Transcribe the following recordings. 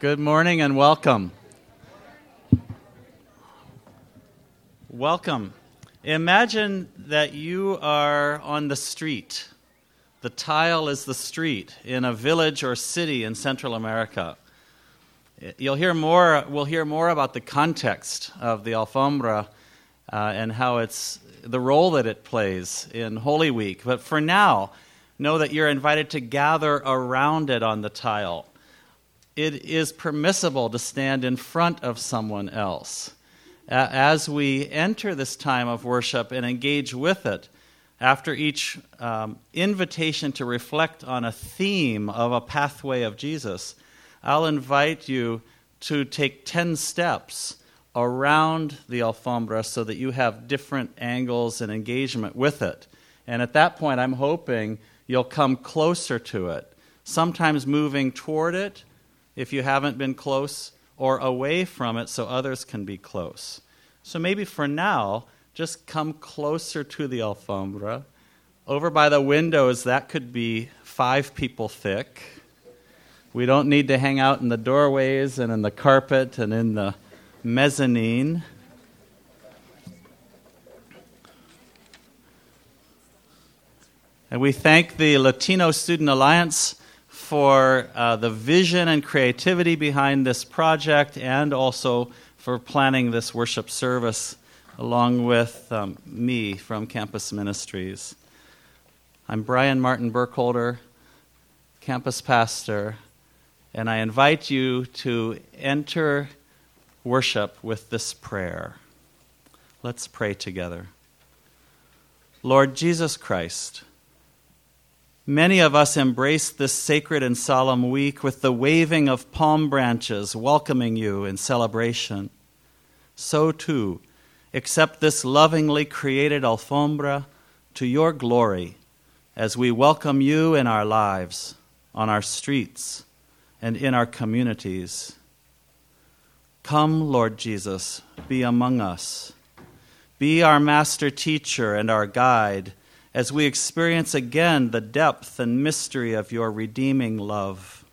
Good morning and welcome. Welcome. Imagine that you are on the street. The tile is the street in a village or city in Central America. We'll hear more about the context of the Alfombra and how it's the role that it plays in Holy Week. But for now, know that you're invited to gather around it on the tile. It is permissible to stand in front of someone else. As we enter this time of worship and engage with it, after each invitation to reflect on a theme of a pathway of Jesus, I'll invite you to take 10 steps around the Alfombra so that you have different angles and engagement with it. And at that point, I'm hoping you'll come closer to it, sometimes moving toward it if you haven't been close, or away from it so others can be close. So maybe for now, just come closer to the Alfombra. Over by the windows, that could be 5 people thick. We don't need to hang out in the doorways and in the carpet and in the mezzanine. And we thank the Latino Student Alliance for the vision and creativity behind this project, and also for planning this worship service along with me from Campus Ministries. I'm Brian Martin Burkholder, campus pastor, and I invite you to enter worship with this prayer. Let's pray together. Lord Jesus Christ, many of us embrace this sacred and solemn week with the waving of palm branches, welcoming you in celebration. So too, accept this lovingly created Alfombra to your glory as we welcome you in our lives, on our streets, and in our communities. Come, Lord Jesus, be among us. Be our master teacher and our guide, as we experience again the depth and mystery of your redeeming love.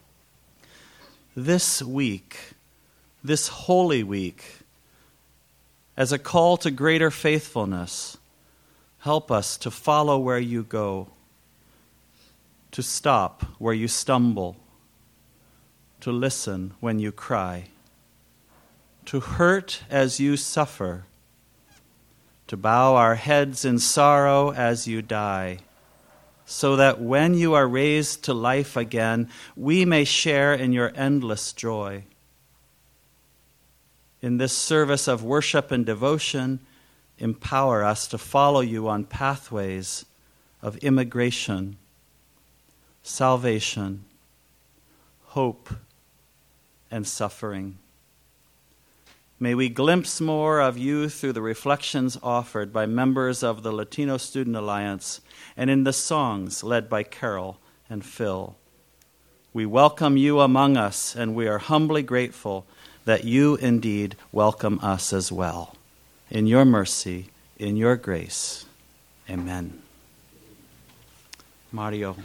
This week, this Holy Week, as a call to greater faithfulness, help us to follow where you go, to stop where you stumble, to listen when you cry, to hurt as you suffer, to bow our heads in sorrow as you die, so that when you are raised to life again, we may share in your endless joy. In this service of worship and devotion, empower us to follow you on pathways of immigration, salvation, hope, and suffering. May we glimpse more of you through the reflections offered by members of the Latino Student Alliance and in the songs led by Carol and Phil. We welcome you among us, and we are humbly grateful that you indeed welcome us as well. In your mercy, in your grace. Amen. Mario.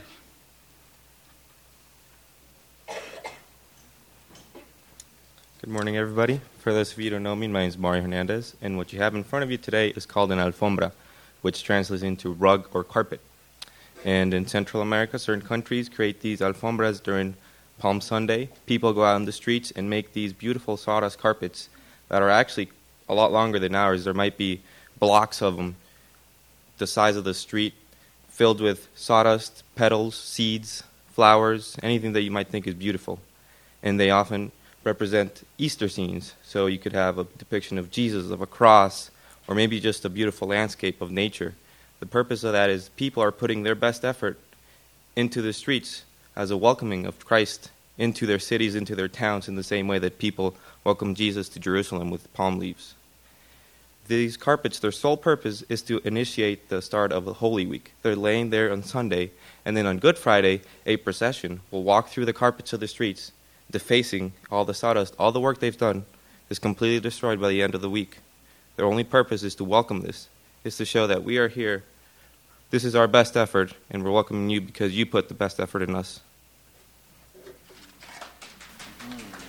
Good morning, everybody. For those of you who don't know me, my name is Mario Hernandez, and what you have in front of you today is called an alfombra, which translates into rug or carpet. And in Central America, certain countries create these alfombras during Palm Sunday. People go out on the streets and make these beautiful sawdust carpets that are actually a lot longer than ours. There might be blocks of them the size of the street, filled with sawdust, petals, seeds, flowers, anything that you might think is beautiful. And they often represent Easter scenes. So you could have a depiction of Jesus, of a cross, or maybe just a beautiful landscape of nature. The purpose of that is people are putting their best effort into the streets as a welcoming of Christ into their cities, into their towns, in the same way that people welcome Jesus to Jerusalem with palm leaves. These carpets, their sole purpose is to initiate the start of the Holy Week. They're laying there on Sunday, and then on Good Friday, a procession will walk through the carpets of the streets, defacing all the sawdust. All the work they've done is completely destroyed by the end of the week. Their only purpose is to welcome this, is to show that we are here. This is our best effort, and we're welcoming you because you put the best effort in us.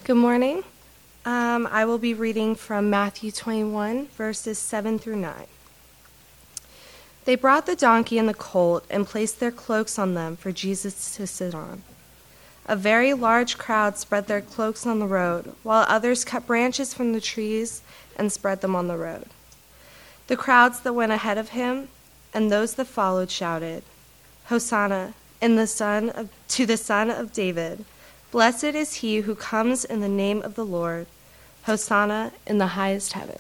Good morning. I will be reading from Matthew 21, verses 7 through 9. They brought the donkey and the colt and placed their cloaks on them for Jesus to sit on. A very large crowd spread their cloaks on the road, while others cut branches from the trees and spread them on the road. The crowds that went ahead of him and those that followed shouted, "Hosanna to the Son of David! Blessed is he who comes in the name of the Lord! Hosanna in the highest heaven."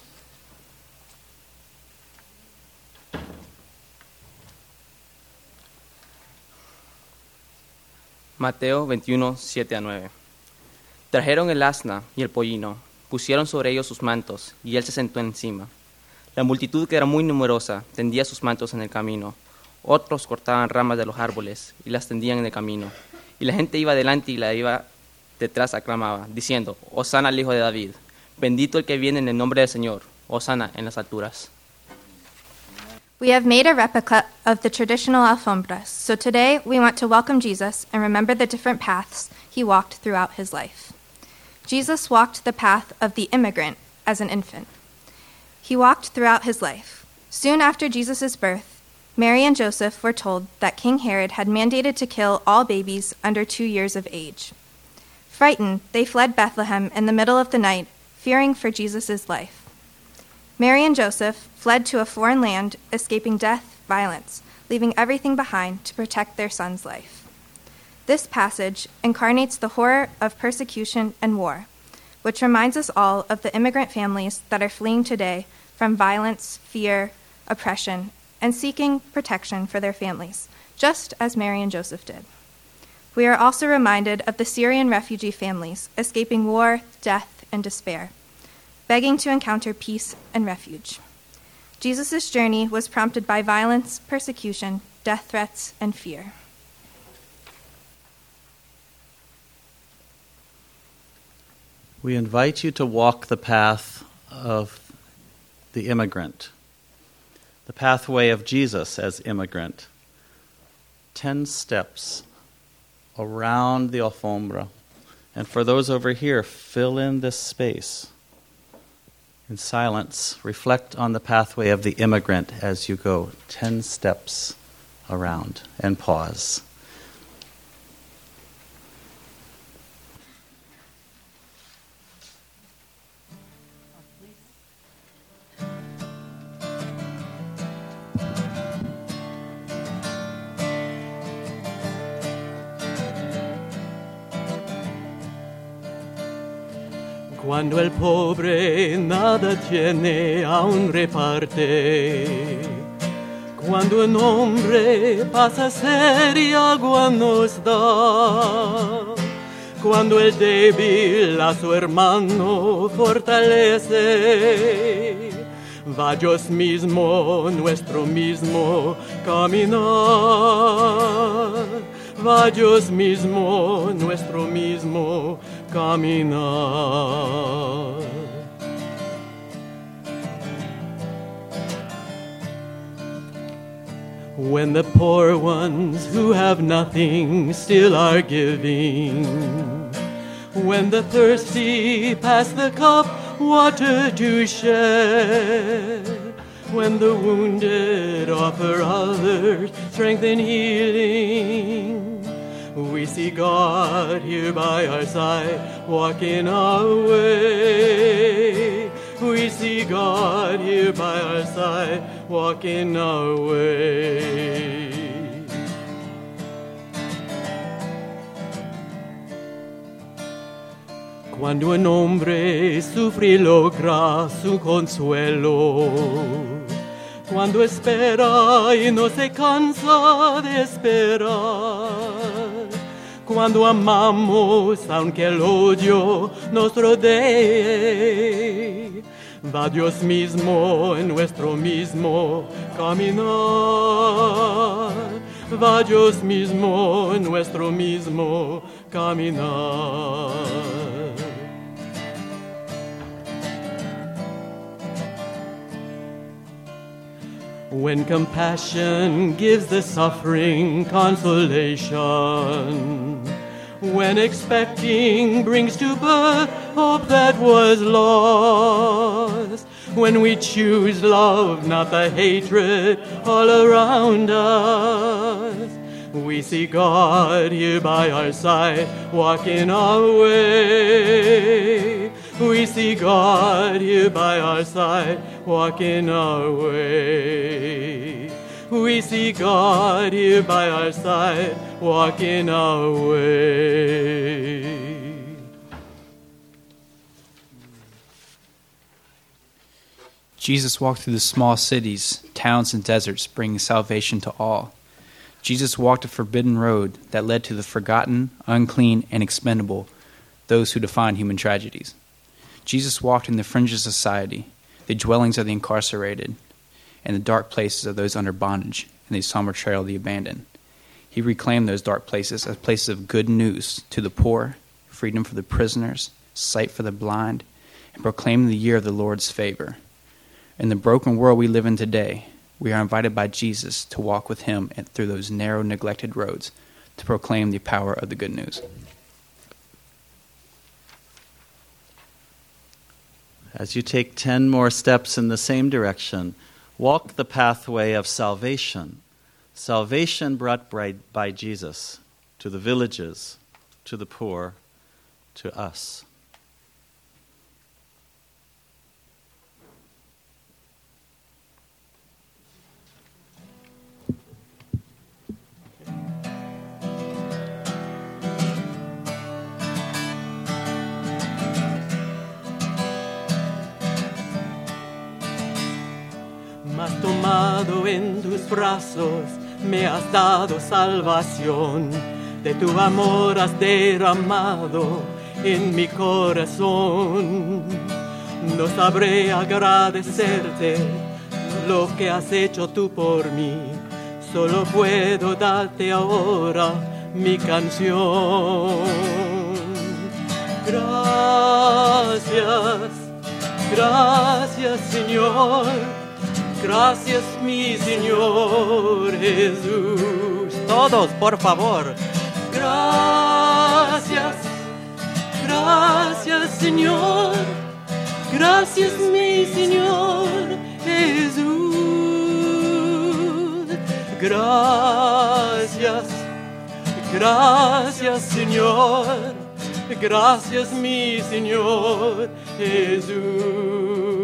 Mateo 21, 7-9. Trajeron el asna y el pollino, pusieron sobre ellos sus mantos, y él se sentó encima. La multitud, que era muy numerosa, tendía sus mantos en el camino. Otros cortaban ramas de los árboles y las tendían en el camino. Y la gente iba delante y la iba detrás aclamaba, diciendo, Hosanna al Hijo de David, bendito el que viene en el nombre del Señor, Hosanna en las alturas. We have made a replica of the traditional alfombras, so today we want to welcome Jesus and remember the different paths he walked throughout his life. Jesus walked the path of the immigrant as an infant. He walked throughout his life. Soon after Jesus' birth, Mary and Joseph were told that King Herod had mandated to kill all babies under 2 years of age. Frightened, they fled Bethlehem in the middle of the night, fearing for Jesus' life. Mary and Joseph fled to a foreign land, escaping death, violence, leaving everything behind to protect their son's life. This passage incarnates the horror of persecution and war, which reminds us all of the immigrant families that are fleeing today from violence, fear, oppression, and seeking protection for their families, just as Mary and Joseph did. We are also reminded of the Syrian refugee families escaping war, death, and despair, begging to encounter peace and refuge. Jesus' journey was prompted by violence, persecution, death threats, and fear. We invite you to walk the path of the immigrant, the pathway of Jesus as immigrant. 10 steps around the Alfombra. And for those over here, fill in this space. In silence, reflect on the pathway of the immigrant as you go 10 steps around and pause. Cuando el pobre nada tiene, aún reparte. Cuando un hombre pasa sed y agua nos da. Cuando el débil a su hermano fortalece. Va Dios mismo, nuestro mismo caminar. Va Dios mismo, nuestro mismo caminar. When the poor ones who have nothing still are giving, when the thirsty pass the cup water to shed, when the wounded offer others strength and healing, we see God here by our side, walking our way. We see God here by our side, walking our way. Cuando un hombre sufre y logra su consuelo, cuando espera y no se cansa de esperar, cuando amamos aunque el odio nos rodee, va Dios mismo en nuestro mismo caminar, va Dios mismo en nuestro mismo caminar. When compassion gives the suffering consolation, when expecting brings to birth hope that was lost. When we choose love, not the hatred all around us, we see God here by our side, walking our way. We see God here by our side, walking our way. We see God here by our side, walking our way. Jesus walked through the small cities, towns, and deserts, bringing salvation to all. Jesus walked a forbidden road that led to the forgotten, unclean, and expendable, those who define human tragedies. Jesus walked in the fringes of society, the dwellings of the incarcerated, and the dark places of those under bondage, and the somber trail of the abandoned. He reclaimed those dark places as places of good news to the poor, freedom for the prisoners, sight for the blind, and proclaimed the year of the Lord's favor. In the broken world we live in today, we are invited by Jesus to walk with him and through those narrow, neglected roads to proclaim the power of the good news. As you take 10 more steps in the same direction, walk the pathway of salvation. Salvation brought by Jesus to the villages, to the poor, to us. Me has tomado en tus brazos, me has dado salvación. De tu amor has derramado en mi corazón. No sabré agradecerte lo que has hecho tú por mí. Solo puedo darte ahora mi canción. Gracias, gracias Señor. Gracias, mi Señor Jesús. Todos, por favor. Gracias, gracias, Señor. Gracias, mi Señor Jesús. Gracias, gracias, Señor. Gracias, mi Señor Jesús.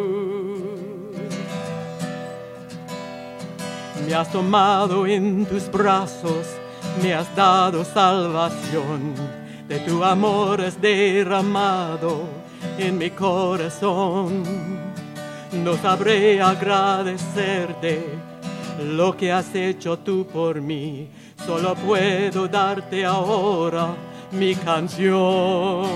Me has tomado en tus brazos, me has dado salvación. De tu amor has derramado en mi corazón. No sabré agradecerte lo que has hecho tú por mí. Solo puedo darte ahora mi canción.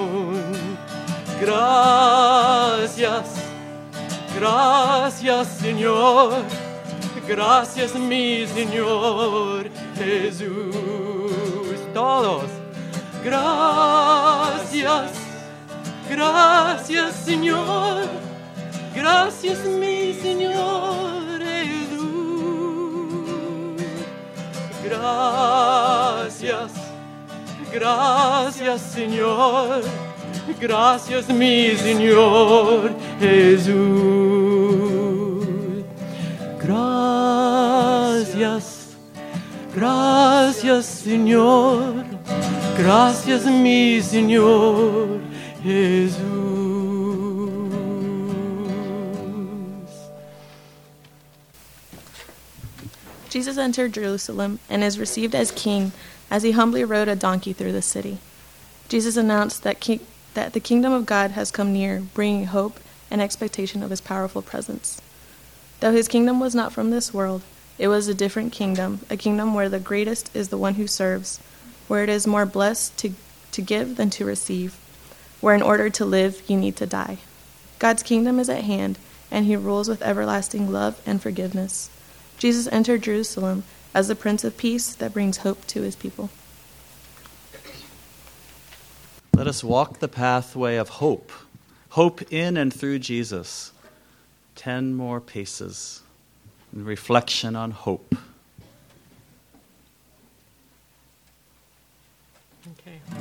Gracias, gracias Señor. Gracias, mi Señor Jesús. Todos. Gracias, gracias, Señor. Gracias, mi Señor Jesús. Gracias, gracias, Señor. Gracias, mi Señor Jesús. Gracias, gracias Señor, gracias mi Señor Jesús. Jesus entered Jerusalem and is received as king as he humbly rode a donkey through the city. Jesus announced that the kingdom of God has come near, bringing hope and expectation of his powerful presence. Though his kingdom was not from this world, it was a different kingdom, a kingdom where the greatest is the one who serves, where it is more blessed to give than to receive, where in order to live you need to die. God's kingdom is at hand, and he rules with everlasting love and forgiveness. Jesus entered Jerusalem as the Prince of Peace that brings hope to his people. Let us walk the pathway of hope. Hope in and through Jesus. 10 more paces in reflection on hope. Okay.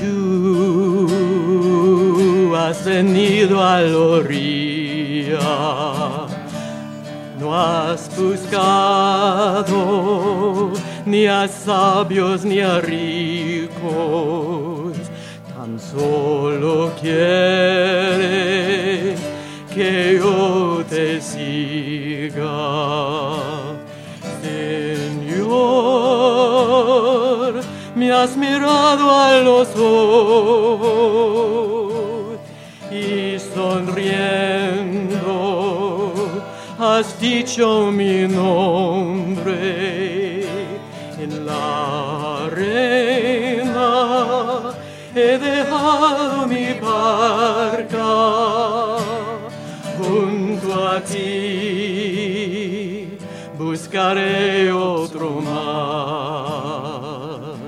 Tú has venido a la orilla, no has buscado ni a sabios ni a ricos, tan solo quieres que yo te siga. Señor, me has mirado a los ojos y sonriendo has dicho mi nombre. En la arena he dejado mi barca, junto a ti buscaré otro mar.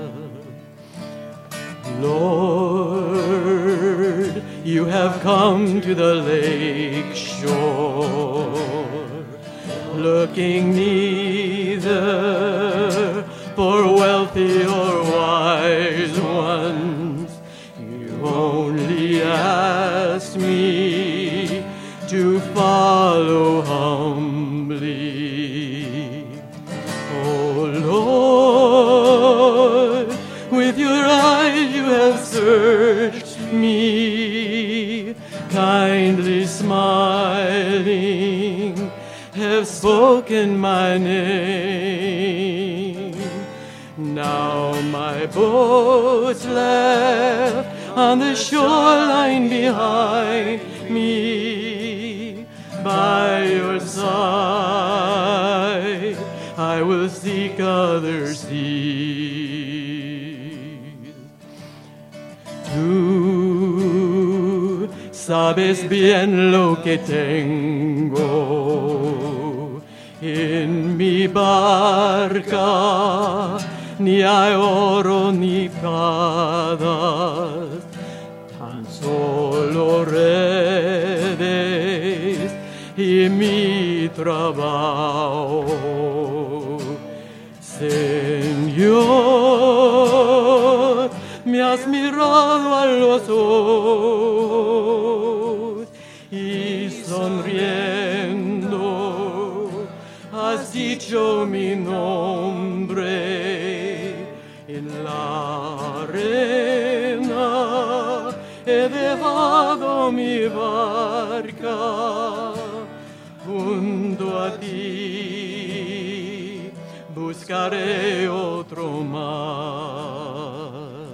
Lord, you have come to the lake shore, looking neither for wealthy or wise ones. You only ask me to follow humbly. Oh Lord, with your eyes you have searched me, kindly smiling, have spoken my name. Now my boat's left on the shoreline behind me. By your side I will seek other seas. Tú sabes bien lo que tengo en mi barca, ni hay oro ni pradas, tan solo redes y mi trabajo. Señor, me has mirado a los ojos y sonriendo has dicho mi nombre. En la arena he dejado mi barca, junto a ti buscaré otro mar.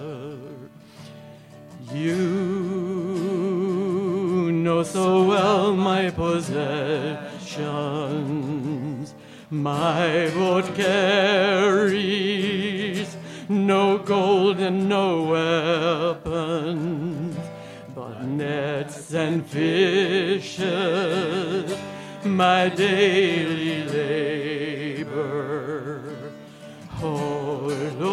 You know so well my possessions. My boat carries no gold and no weapons, but nets and fishes, my daily labor. Oh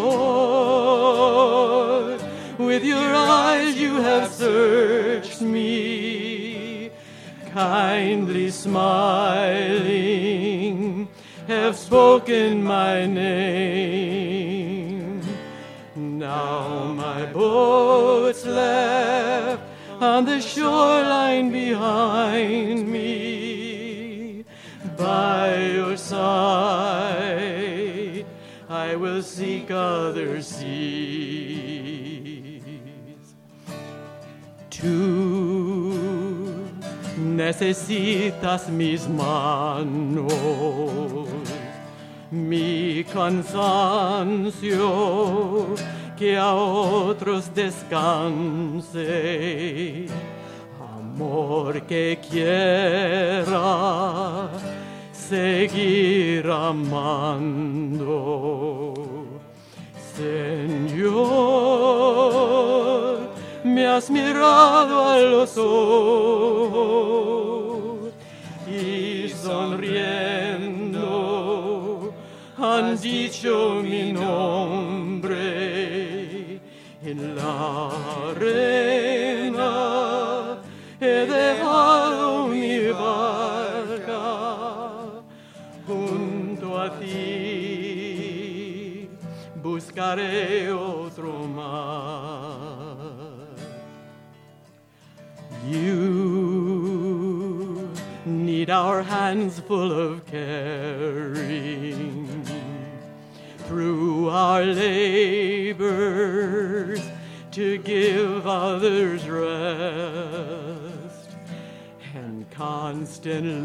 Lord, with your eyes you have searched me, kindly smiling, have spoken my name. Now my boat's left on the shoreline behind me. By your side I will seek other seas. Tú necesitas mis manos, mi cansancio, que a otros descanse, amor que quiera seguir amando. Señor, me has mirado a los ojos y sonriendo han dicho mi nombre. En la arena he dejado mi barca, junto a ti buscaré otro mar. our hands full of caring. Through our labors to give others rest and constant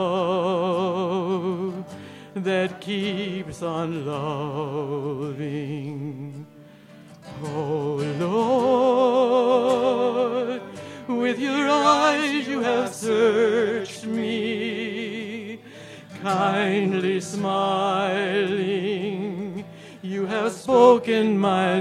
love that keeps on loving. Oh Lord, with your eyes you have searched me, kindly smiling, you have spoken my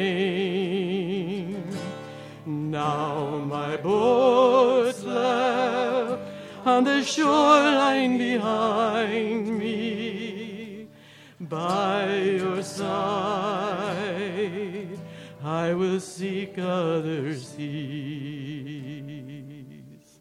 name. Now my boats laugh on the shoreline behind me. By your side, I will seek other seas.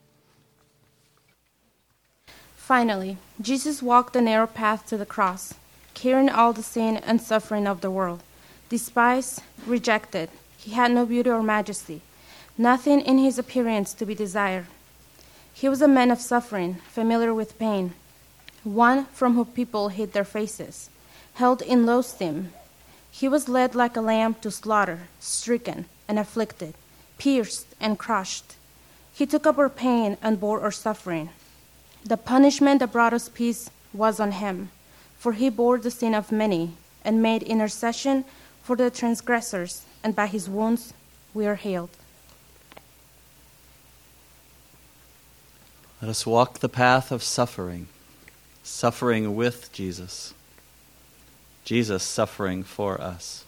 Finally, Jesus walked the narrow path to the cross, carrying all the sin and suffering of the world. Despised, rejected, he had no beauty or majesty, nothing in his appearance to be desired. He was a man of suffering, familiar with pain, one from whom people hid their faces, held in low esteem. He was led like a lamb to slaughter, stricken and afflicted, pierced and crushed. He took up our pain and bore our suffering. The punishment that brought us peace was on him, for he bore the sin of many and made intercession for the transgressors, and by his wounds we are healed. Let us walk the path of suffering, suffering with Jesus, Jesus suffering for us.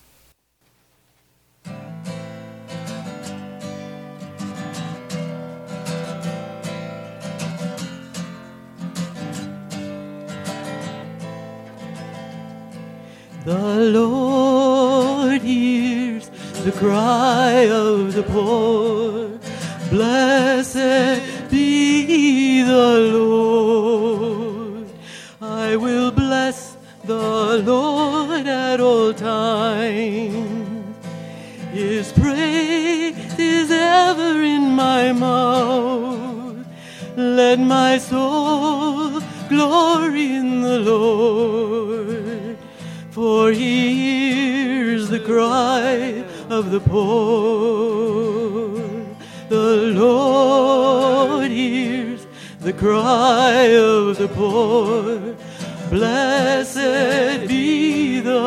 The Lord hears the cry of the poor. Blessed be the Lord. I will bless the Lord at all times. His praise is ever in my mouth. Let my soul glory in the Lord. For he hears the cry of the poor. The Lord hears the cry of the poor. Blessed be the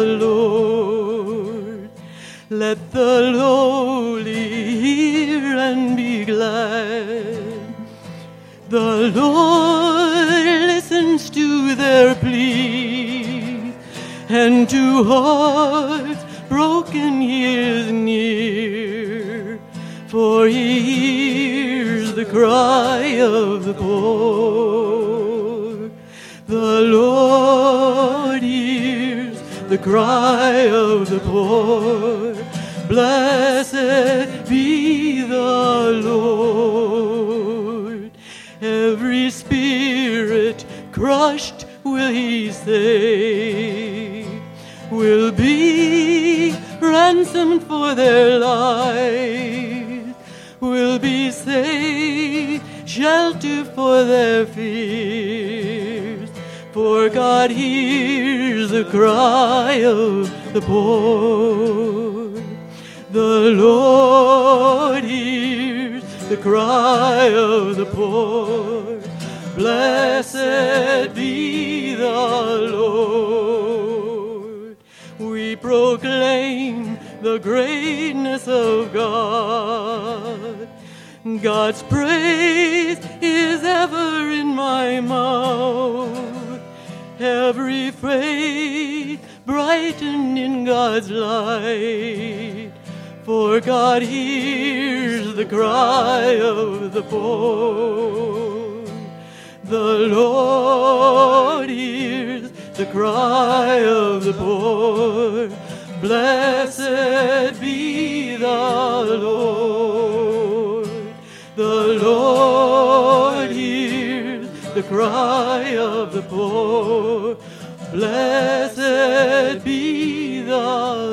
Lord. Let the lowly hear and be glad. The Lord listens to their pleas, and to hearts broken he is near. For he hears the cry of the poor. The Lord hears the cry of the poor. Blessed be the Lord. Every spirit crushed will he save, will be ransomed for their lives, will be safe, shelter for their fears. For God hears the cry of the poor. The Lord hears the cry of the poor. Blessed be the Lord. We proclaim the greatness of God. God's praise is ever in my mouth. Every faith brightened in God's light. For God hears the cry of the poor. The Lord hears the cry of the poor. Blessed be the Lord. The Lord hears the cry of the poor. Blessed be the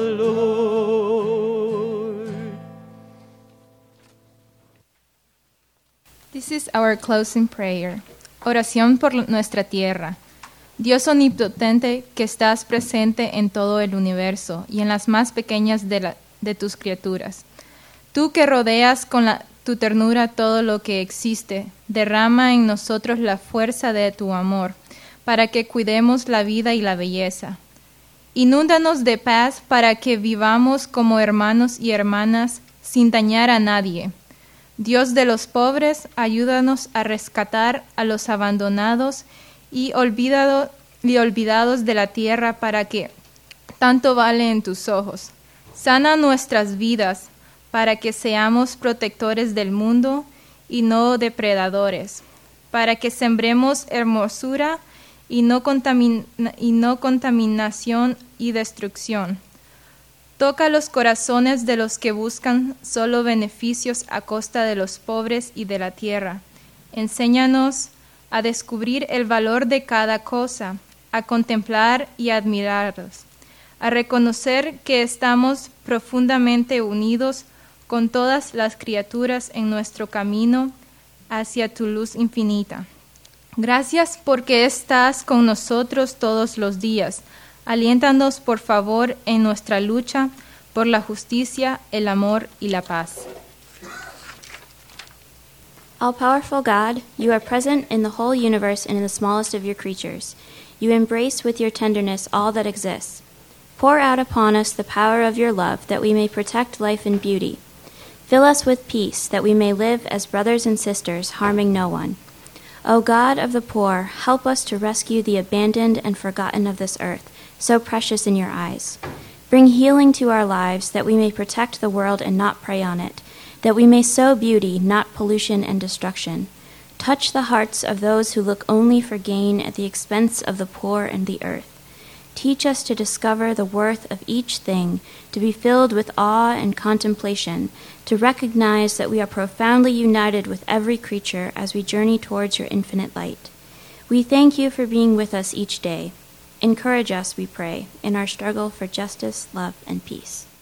Lord. This is our closing prayer. Oración por nuestra tierra. Dios omnipotente que estás presente en todo el universo y en las más pequeñas de tus criaturas. Tú que rodeas con tu ternura todo lo que existe, derrama en nosotros la fuerza de tu amor, para que cuidemos la vida y la belleza. Inúndanos de paz para que vivamos como hermanos y hermanas sin dañar a nadie. Dios de los pobres, ayúdanos a rescatar a los abandonados y olvidados de la tierra para que tanto vale en tus ojos. Sana nuestras vidas para que seamos protectores del mundo y no depredadores, para que sembremos hermosura y no contaminación y destrucción. Toca los corazones de los que buscan solo beneficios a costa de los pobres y de la tierra. Enséñanos a descubrir el valor de cada cosa, a contemplar y admirarlos, a reconocer que estamos profundamente unidos con todas las criaturas en nuestro camino hacia tu luz infinita. Gracias porque estás con nosotros todos los días. Aliéntanos, por favor, en nuestra lucha por la justicia, el amor y la paz. All-powerful God, you are present in the whole universe and in the smallest of your creatures. You embrace with your tenderness all that exists. Pour out upon us the power of your love, that we may protect life and beauty. Fill us with peace, that we may live as brothers and sisters, harming no one. O God of the poor, help us to rescue the abandoned and forgotten of this earth, so precious in your eyes. Bring healing to our lives, that we may protect the world and not prey on it, that we may sow beauty, not pollution and destruction. Touch the hearts of those who look only for gain at the expense of the poor and the earth. Teach us to discover the worth of each thing, to be filled with awe and contemplation, to recognize that we are profoundly united with every creature as we journey towards your infinite light. We thank you for being with us each day. Encourage us, we pray, in our struggle for justice, love, and peace.